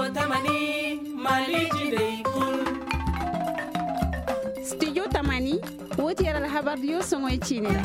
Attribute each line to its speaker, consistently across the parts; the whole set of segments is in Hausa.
Speaker 1: Tamani Mali Jide Kul
Speaker 2: Studio Tamani wotiyar alhabar dio songoy chinira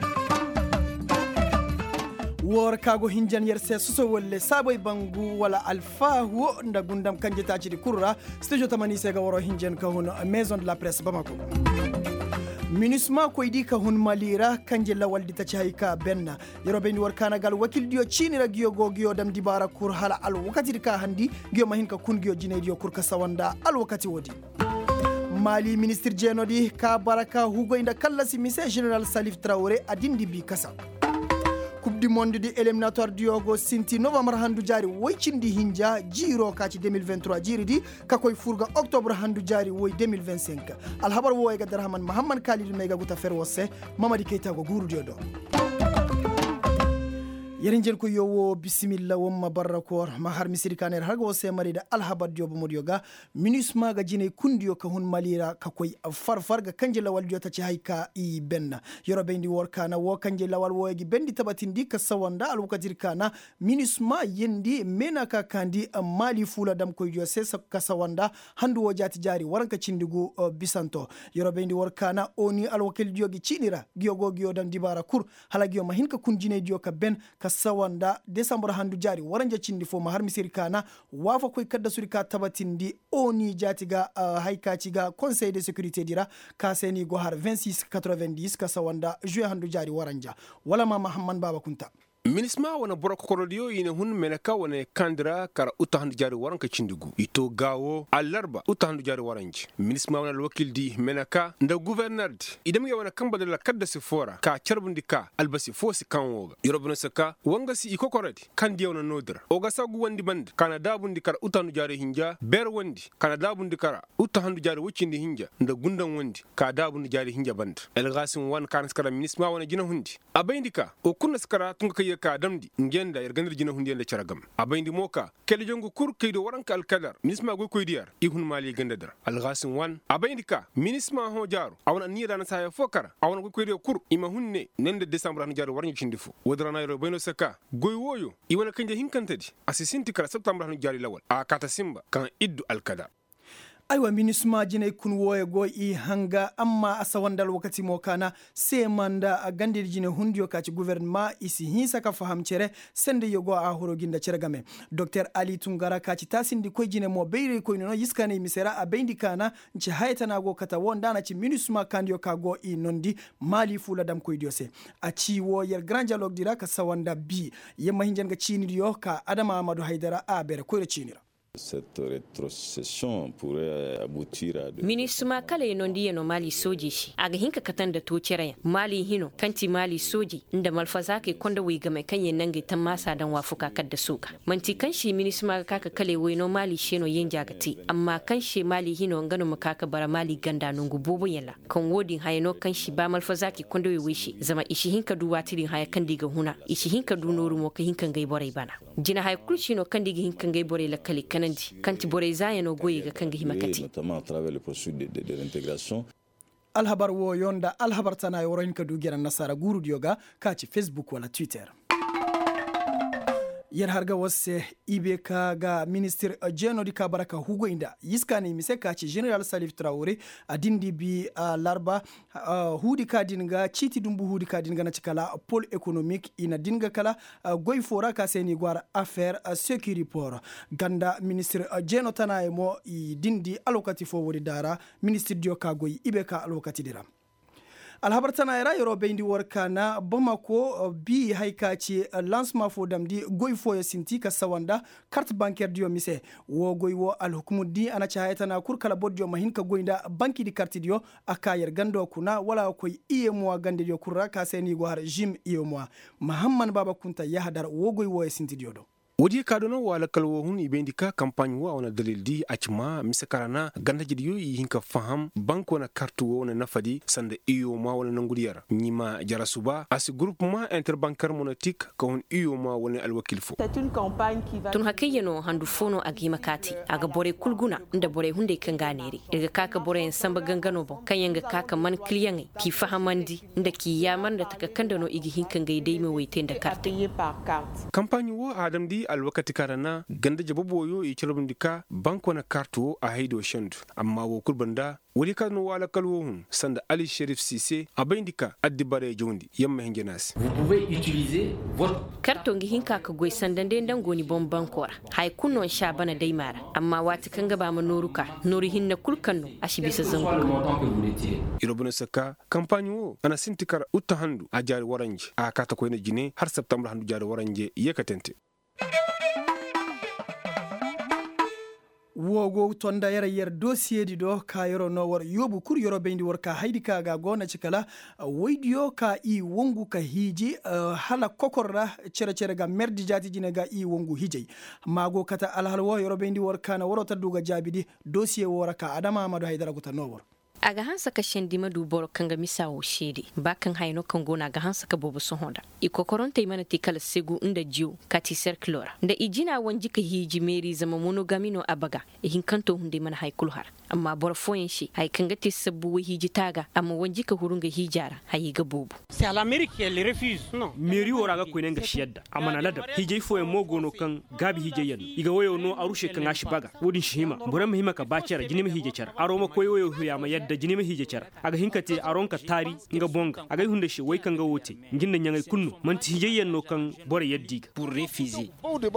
Speaker 3: wor kago hinjan yerse suso wolle saboy bangu wala alfahu nda gundam kanje tacidi kurra studio Tamani sega woro hinjan ka hono maison de la presse Bamako MINUSMA koydi ka hun malira kanje lawal dita chayka benna yorobe ni warkana gal wakil dio chinira giyo go giyo dam dibara kur hala al wakati ka handi giyo mahin ka kun giyo jine dio kur ka sawanda al wakati wodi Mali ministre jenodi ka baraka hugo inda kallasi mise general Salif Traoré adindi bi kasa Coupe du monde di éliminatoire diogo sinti novembre handu jari woycindi hinja jiro kaci 2023 jiri di kakoy furga octobre handu jari woy 2025 alhabar woy ga darhaman Muhammad Khalid mega guta fer wosse Mamadi Keita go guru diodo yerinjel ko yowo bismillah womma barakor ma har misiri kaner hago se marida alhabar diobo modioga MINUSMA ga jine kundiyo ka hun malira ka koy farfar ga kanje lawal jota ci hayka i benna yoro bendi workana wo kanje lawal woygi bendi tabatindi ka sawanda al wakatir kana MINUSMA yendi mena ka kandi mali fula dam koy jo se ka sawanda handu wo jati jari waranka cindigu bisanto yoro bendi workana oni al wakil jogi cinira giyogo giyo dam dibara kur hala giyo mahinka kunjine dio ka ben ka sawanda December handu jari waranja cindi fo mahar misiri kana wafa koy kadda surika tabatindi oni jatiga haikaciga conseil de sécurité dira ka seni go har 2690 ka sawanda juin handu jari waranja wala ma Muhammad Baba Kunta
Speaker 4: MINUSMA wana boroko korodiyo ina hun menaka wana kandira kara utahandu jari waranka cindigu ito gawo alarba utahandu jari waranji MINUSMA wana wakil di menaka nda gouverneur di idam ya wana kambada la kadda sifora ka charbundi ka albasi fosi kanwoga yorobuna saka wanga si iko koradi kandi wana nodra oga sagu wandi band kana dabundi kara utahandu jari hinja ber wandi kana dabundi kara utahandu jari wucindi hinja nda gundan wandi ka dabundi jari hinja band elgasin wan kana skara MINUSMA wana jina hundi abayindika o kunna skara tunga ka damdi ngenda ergandir jina hundi ende charagam abayndi moka kele jongo kur kaydo waranka alkadar MINUSMA go koydiyar ihun mali ganda dar alghasin wan abayndi ka MINUSMA ho jaru awna niya na saya fokara awna go koydiyo kur ima hunne nende december an jaru warni cindifu wodrana yoro beno saka goy woyo iwana kanje hinkantadi asisinti kala september an jari lawal a kata simba kan iddu alkadar
Speaker 3: aywa MINUSMA jine kun woye go i hanga amma asawandal wakati mokana se manda a gandir jine hundiyo kaci gouvernement isi hinsa ka fahamcere sende yogo a horo ginda ceragame Dr Ali Tungara kaci tasindi koy jine mo beyre koy no yiskane misera a beyndi kana nci haytana go kata wonda na ci MINUSMA kandiyo ka go i nondi mali fula dam koy diose a ci wo yer grand dialogue dira ka sawanda bi yemma hinjanga ciniriyo ka Adama Amadou Haidara a bere koyre cinira
Speaker 5: Cette rétrocession pourrait aboutir à
Speaker 6: MINUSMA kala yenondi yeno mali soji shi aga hinka katanda to ceraya mali hino kanti mali soji inda malfazake konda wi game kanye nange tan masa dan wafuka kadda suka manti kanshi MINUSMA kaka kale weno mali sheno yenja gati amma kanshi mali hino ngano makaka bara mali ganda nungu bobo yalla kan wodin hayno kanshi ba malfazake konda wi wishi zama ishi hinka du watirin haya kandiga huna ishi hinka du noru mo ka hinka ngai borai bana jina hay kulshino kandiga hinka ngai borai la kali kanti bore zayano goyi ga kanga himakati
Speaker 5: notamment à travers le processus de l'intégration
Speaker 3: alhabar wo yonda alhabar tana yoroin ka dugira nasara guru dioga kaci Facebook wala Twitter yer harga wasse ibe ka ga ministre jeno di ka baraka hugo inda yiskani mise kaci general Salif Traoré adindi bi larba hudi ka dinga chiti dumbu hudi ka dinga na cikala pôle économique ina dinga kala goy fora ka seni gwara affaire sécurité port ganda ministre jeno tana mo i dindi alokati fo wori dara ministre dio ka goy ibe ka alokati dira alhabar tana yara yoro bendi workana Bamako bi haikaci lancement fo damdi goy fo sinti ka sawanda carte bancaire dio mise wo goy wo alhukumu di ana chayatana kurkala bodjo mahinka goynda banki di carte dio akayer gando kuna wala koy mo gande dio kurra ka seni go har jim mo Muhammad Baba Kunta yahdar wo goy wo sinti dio do
Speaker 4: wodi kadono wala kalwo hun ibendika campagne wa ona dalil di achma misakarana ganda jidi yo hinka faham banko na kartu wona nafadi sande iyo ma wala nangudiyara nyima jarasuba as groupement interbancaire monétique ka hon iyo ma wala alwakil fo
Speaker 7: c'est une campagne qui va
Speaker 6: tun hakayeno handu fono agima kati aga bore kulguna nda bore hunde kanganeri daga kaka bore en samba gangano bo kanyanga kaka man kliyangi ki fahamandi nda ki yaman da taka kandano igi hinka ngai dai me wayte nda carte
Speaker 4: campagne wo adam di di alwakati karana ganda jababoyo e kilobindika banko na karto a haido shandu amma wo kurbanda wali kanu wala kalwohun sanda Ali Sherif Cissé abindika addibare jondi yamma hengenas.
Speaker 1: Vous pouvez utiliser votre
Speaker 6: karton gi hinka ka goy sandande dangoni bon bankora hay kunnon shabana daimara amma wati kanga ba manoruka nori hinna kulkanno ashibisa zango
Speaker 1: le montant que vous retirez.
Speaker 4: Irobuna saka campagne wo ana sintikar utta handu a jari waranje a kata ko ina jine har septembre handu jari waranje yekatente.
Speaker 3: wogo tonda yara yer dossier di do ka yoro no war yobu kur yoro bendi war ka haydi ka ga gona cikala waydiyo ka i wongu ka hiji hala kokorra cere ga merdi jati jine ga i wongu hijay mago kata alhalwo yoro bendi war kana woro tadduga jabidi dossier wora ka adama amadu haydara guta no war
Speaker 6: aga hansa ka shendi madu boro kanga misawo shedi bakan hayno kan gona ga hansa ka bobo so honda iko koronte mana tikala segu inda jiu kati circular da ijina wanji ka hiji meri zama monogamino abaga hin kanto hunde mana haykul har amma boro foyin shi hay kanga ti sabu hiji taga amma wanji ka hurunga hijara hayi ga bobo
Speaker 7: c'est à l'Amérique qu'elle refuse non meri wora ga koynen ga shiyadda amma na ladab hiji foye mogono kan gabi hiji yan iga wayo no arushe kan ashi baga wodin shima boro mahima ka bacera jinima hiji cara aroma koyo ya ma yadda jinima hije cara aga hinkate aronka tari nga bonga aga hunde shi wai kanga wote nginda nyangay kunnu manti hijeyen no kan bore yaddiga
Speaker 6: pour refuser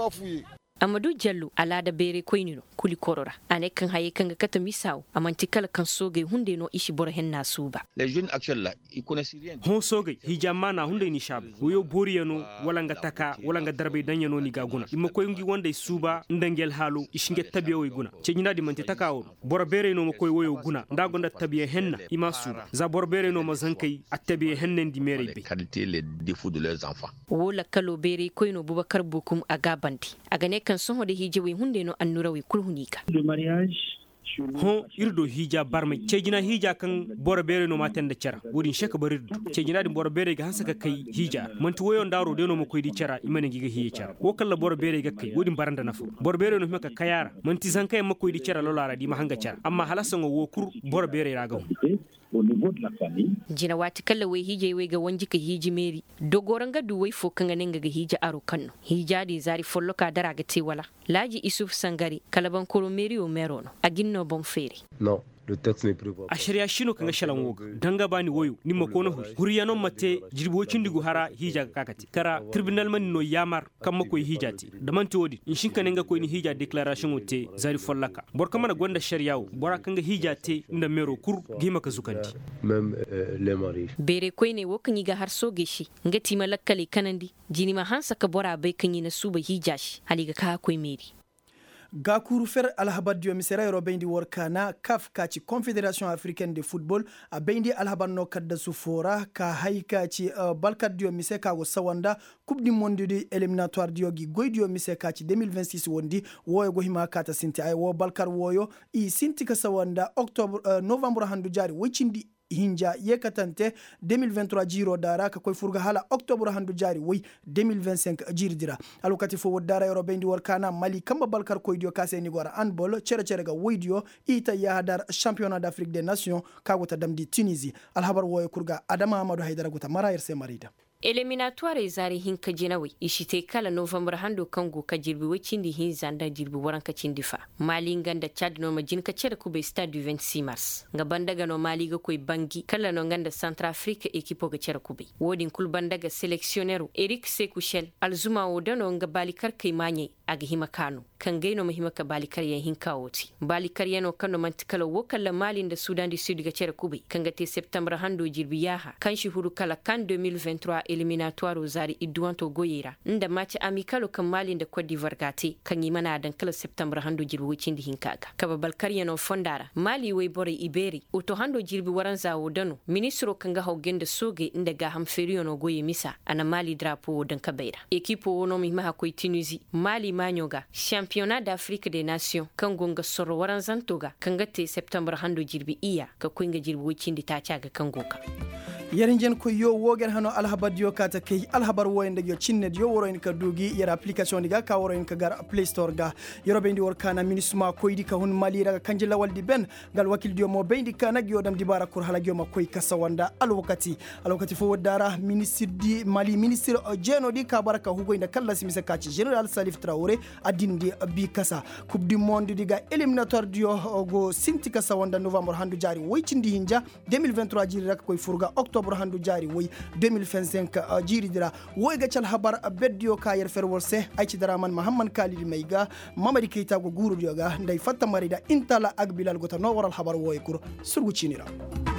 Speaker 6: Amadou Diallo alada bere koynino kuli korora ane kan haye kan kata misaw amanti kala kan soge hunde no ishi bora henna suba
Speaker 8: les jeunes actuels là ils connaissent rien
Speaker 7: hon soge hijama na hunde ni shab woyo boriyano wala nga taka wala nga darbe danyano ni gaguna imma koyngi wonde suba ndangel halu ishinge tabiyo way guna cenyina di manti takawo bora bere no mo koy woyo guna ndagonda tabiye henna ima suba za bora bere no mo zankay attabiye hennen di mere be
Speaker 8: qualité les défauts de leurs enfants
Speaker 6: wola kalo bere koyno Boubacar Bokum agabandi agane kan son hode hije we hunde no annura we kulhunika
Speaker 9: le mariage
Speaker 7: hon irdo hija barme cejina hija kan bora bere no matende cara wodin sheka barirdu cejina di bora bere ga hansaka kai hija manti woyo ndaro de no mo koydi cara imane giga hiye cara wo kala bora bere ga kai wodin baranda nafo bora bere no meka kayara manti zankay mo koydi cara lolara di ma hanga cara amma halasango wo kur bora bere raga
Speaker 9: au niveau de la famille
Speaker 6: jina wati kala we hije we ga wanji ka hiji meri dogoranga du we fo kanga nenga ga hija aro kanno hija di zari follo ka dara ga te wala laji isuf sangari kala ban koro meri o merono aginno bon feri
Speaker 10: non le texte ne prévoit
Speaker 7: a sharia shino kanga shalan woga danga bani woyo nimma kono huriyano mate jirbo cindigu hara hija kakati kara tribunal man no yamar kamma koy hijati da man todi in shinka nenga koy ni hija declaration wote zari follaka borka mana gonda sharia bora kanga hijate inda mero kur gima ka zukanti
Speaker 10: même les maris
Speaker 6: bere koy ne wokanyi ga har soge shi ngati malakkali kanandi jini ma hansa ka bora bai kanyi na suba hijashi haliga ka koy meri
Speaker 3: Gakuru fer alhabad dio misera yoro bendi workana CAF kaci Confédération africaine de football a bendi alhabad no kadda sufora ka haika ci balkat dio miseka go sawanda coupe du monde de éliminatoire dio gi goy dio miseka ci 2026 wondi woyo go hima kata sinti ay wo balkar woyo i sinti ka sawanda octobre novembre handu jari wicindi hinja yekatante 2023 jiro dara ka koy furga hala octobre handu jari woy 2025 jirdira alukati fo dara yoro bendi workana Mali kamba balkar koy dio kase ni gora handball cere ga woydio ita ya dar championnat d'Afrique des nations kagota damdi Tunisie alhabar woy kurga Adama Amadou Haydara guta marayir se marida
Speaker 6: eliminatoire zari hinka jinawi ishite kala november hando kango ka jirbi wacindi hin zanda jirbi waranka cindifa mali nganda Chad no majin ka cere ku be stade du 26 mars nga bandaga no mali ga koy bangi kala no nganda Centrafrique equipo ga cere ku be wodin kul bandaga selectionnaire Eric Sekouchel alzuma wodano nga balikar kay manye aga hima kanu kan gaino mahima ka balikar yan hinka woti balikar yano kano mantikala wokalla mali da Sudan du Sud ga cere ku be kan ga te septembre hando jirbi yaha kan shi huru kala kan 2023 éliminatoire zari idwanto goyera inda match amical kan Mali da Cote d'Ivoire gate kan yi mana dan kala september hando jirbi wucin di hinkaga kaba balkar yano fondara Mali way bore iberi oto hando jirbi waran zawo dano ministro kan ga hawgen da soge inda ga hamferiyo no goye misa ana Mali drapo dan kabeira equipo wono mi maha koy Tunisie Mali manyoga championnat d'Afrique des nations kan gonga soro waran zantoga kan ga te september hando jirbi iya ka koinga jirbi wucin di ta caga kan goka
Speaker 3: yarinjen ko yo wogen hano alhabar dio kata kay alhabar woyende yo cinne yo woro en ka dugi yara application diga ka woro en ka gar play store ga yoro bendi wor kana ministre koydi ka hun mali daga kanje lawal di ben gal wakil dio mo bendi kana gyodam di barakur halagyo ma koy kasawanda alwakati fo wadara ministre di mali ministre jeno di ka baraka hugo inda kala simise kaci general Salif Traoré adindi bi kasa coupe du monde diga éliminatoire dio go sinti kasawanda novembre handu jari woycindi hinja 2023 jiri rak koy furga octobre handu jari woy 2025 jiri dira woy ga cal habar beddio ka yer ferwol se ay ci dara man Muhammad Khalid Mayga Mamadi Keita go guru dioga nday fatta marida intala ak bilal gota no waral habar woy kur surgu cinira